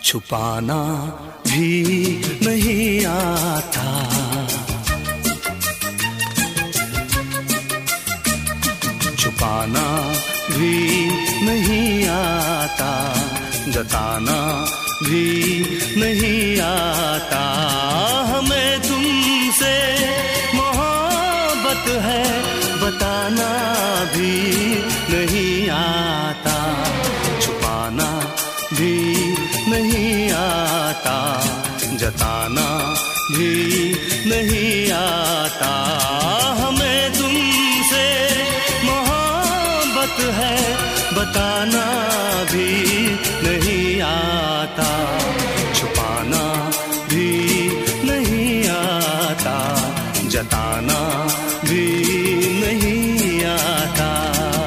छुपाना भी नहीं आता, छुपाना भी नहीं आता, जताना भी नहीं आता। हमें तुमसे मोहब्बत है बताना भी नहीं आता, छुपाना भी नहीं आता, जताना भी नहीं आता। हमें तुमसे मोहब्बत है बताना भी नहीं आता।